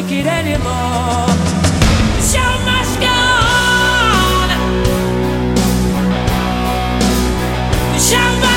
take it anymore. The show must go on. The show must